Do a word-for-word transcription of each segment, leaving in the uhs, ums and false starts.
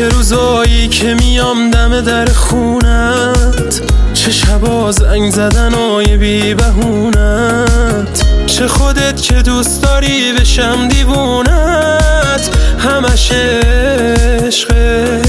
چه روزایی که میام دم در خونت، چه شبا زنگ زدن های بی بهونت، چه خودت که دوست داری بشم دیوونت، همش عشقه.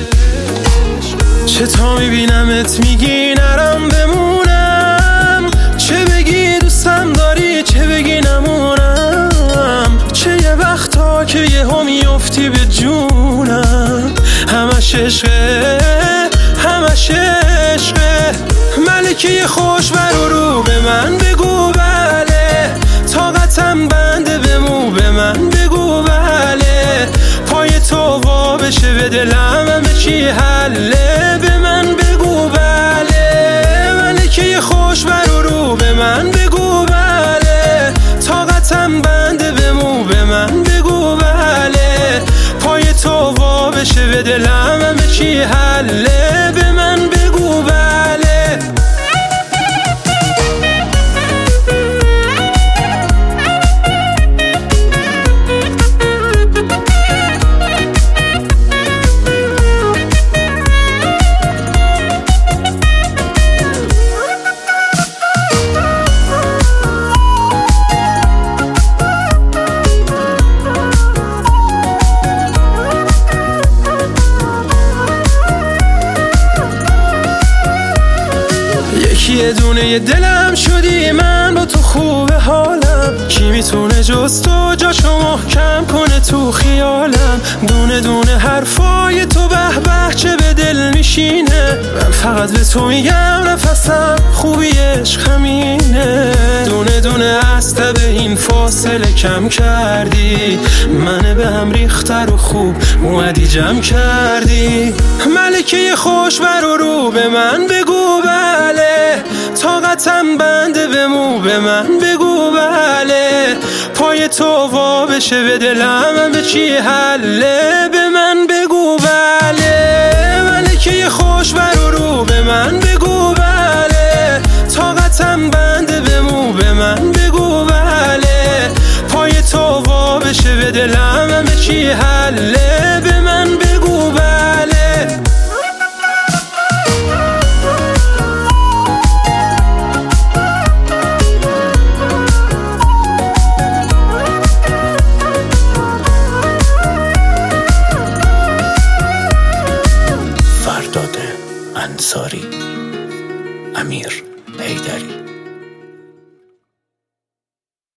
چه تا میبینمت میگی نرم بمونم، چه بگی دوستم داری چه بگی نمونم، چه یه وقتا که یه ها میافتی به جونم، همش عشقه همش عشقه. ملکه خوش برو رو به من بگو بله، طاقتم بنده بمو به من بگو بله، پای تو وا بشه به دلم همه چی حله، به من بگو بله. ملکه خوش برو رو به من بگو بله، طاقتم بنده بمو به من بگو بله، پای تو وا بشه به دلم همه چی حله، به من بگو بله. یه دونه یه دلم شدی من با تو خوب حالم، کی میتونه جز تو جاشو محکم کنه تو خیالم، دونه دونه حرفای تو به به چه به دل میشینه، من فقط به تو میگم نفسم خوبی عشق همینه، دونه دونه از به این فاصله کم کردی، منه به هم ریختر و خوب اومدی جمع کردی. ملکه خوش برو رو به من بگو بله، طاقتم بنده بمو به من بگو بله، پای تو وا بشه به دلم همه چی حله، به من بگو بله. ملکه خوش برو رو به من بگو بله، طاقتم بنده بمو به من بگو بله، پای تو وا بشه به دلم همه چی حله، به من بگو بله. فرداد انصاری، امیر حیدری.